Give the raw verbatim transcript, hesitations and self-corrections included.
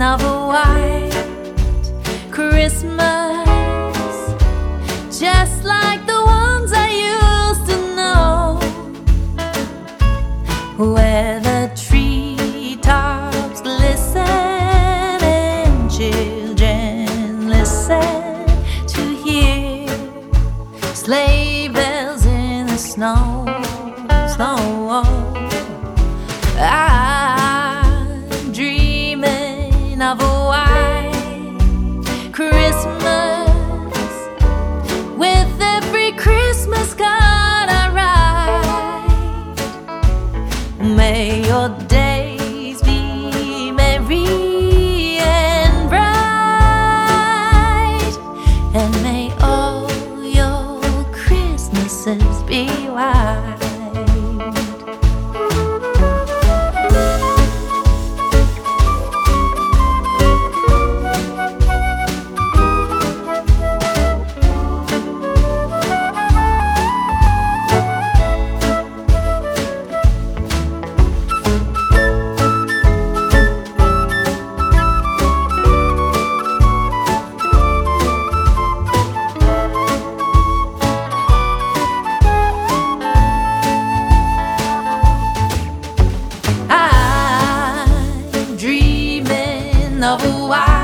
of a white Christmas, just like the ones I used to know, where the treetops glisten and children listen to hear sleigh bells in the snow, snow. I'm dreaming of a white Christmas, with every Christmas card I write. May your days be merry and bright, and may all your Christmases be white. Of a white